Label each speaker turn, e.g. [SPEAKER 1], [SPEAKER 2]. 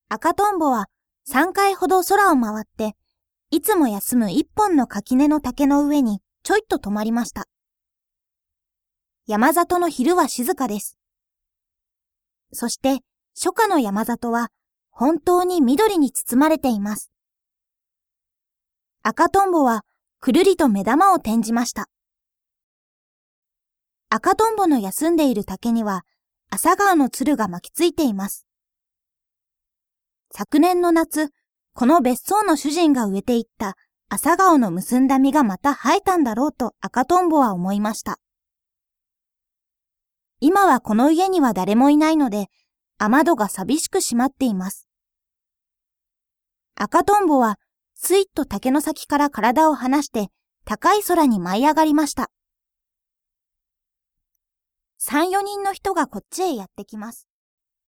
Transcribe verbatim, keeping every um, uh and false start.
[SPEAKER 1] 赤とんぼはさんかいほど空を回って、いつも休む一本の垣根の竹の上にちょいと止まりました。山里の昼は静かです。そして初夏の山里は本当に緑に包まれています。赤とんぼはくるりと目玉を転じました。赤とんぼの休んでいる竹には朝顔のつるが巻きついています。昨年の夏、この別荘の主人が植えていった朝顔の結んだ実がまた生えたんだろうと赤とんぼは思いました。今はこの家には誰もいないので、雨戸が寂しく閉まっています。赤とんぼはスイッと竹の先から体を離して高い空に舞い上がりました。さん、よにんの人がこっちへやってきます。